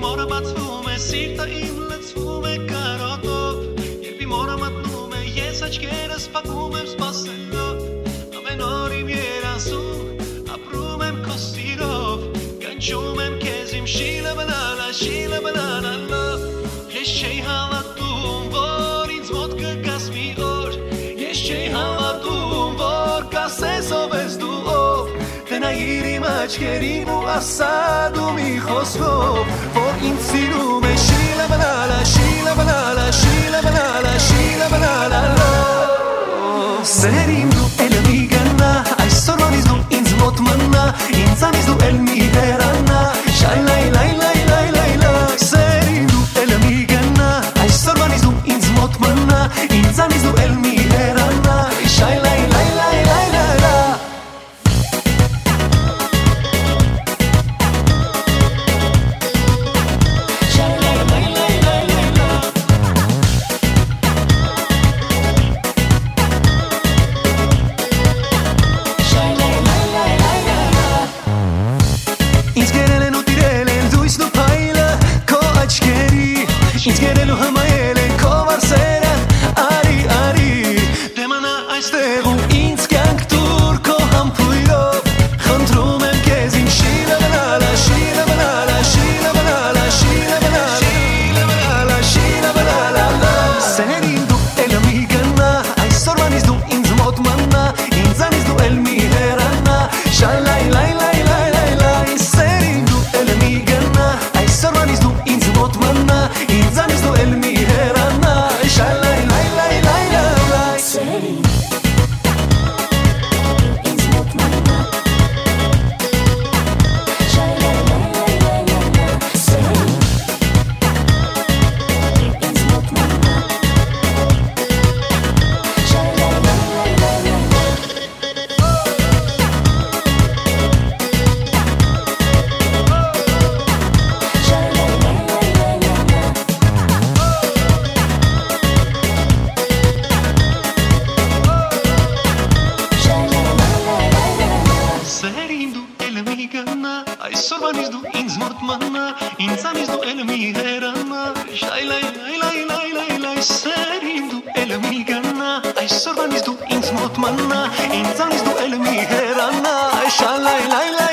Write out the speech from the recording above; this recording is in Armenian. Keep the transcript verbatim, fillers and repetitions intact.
մորը բացվում է սիրտը իմ լցվում է կարոտով Երբ իմ օրը մտնում է ես աչքերս փակում եմ սպասելով Ամեն օր իմ երազում ապրում եմ քո սիրով Կանչում եմ քեզ իմ շիլը բլալա շիլը բլալա լով Ես չէի հավատում որ ինձ մոտ կգաս մի օր Ես չէի հավատում որ կասես ով ես դու ով Tenayir im aչքերին ու ասա դու մի խոսքով Որ ինձ սիրում է շիլը բլալա շիլը բլալա շիլը բլալա շիլը բլալա Սերին դու էլ մի գնա Այսօրվանից դու ինձ մոտ մնա Ինձանից դու էլ մի հեռանա Շայ լայ լայ լայ լայ լայ լայ Սերին դու էլ մի գնա Այսօրվանից դու ինձ մոտ մնա Ինձանից դու էլ մի հեռանա Շայ լայ լայ լայ լայ լայ լայ Ինձ գերելու հմայել են քո վարսերը Արի, արի Դե մնա այստեղ ու ինձ կյանք տուր քո համբույրով Խնդրում եմ քեզ իմ շիլը բլալա շիլը բլալա շիլը բլալա շիլը բլալա շիլը բլալա Սերին դու էլ մի գնա Այսօրվանից դու ինձ մոտ մնա Ինձանից դու էլ մի հեռանա Շայ լայ լայ լայ լայ լայ լայ Սերին դու էլ մի գնա Այսօրվանից դու ինձ մոտ մնա Ինձանից դու էլ մի հեռանա Շայ լայ լայ լայ լայ լայ լայ Սերին ինձ մոտ մնա Շայ լայ լայ լայ լայ լայ Սերին ինձ մոտ մնա Շայ լայ լայ լայ լայ Սերին դու էլ մի գնա Այսօրվանից դու ինձ մոտ մնա Ինձանից դու էլ մի հեռանա Շայ լայ լայ լայ լայ լայ լայ Սերին դու էլ մի գնա Այսօրվանից դու ինձ մոտ մնա Ինձանից դու էլ մի հեռանա Շայ լայ լայ լայ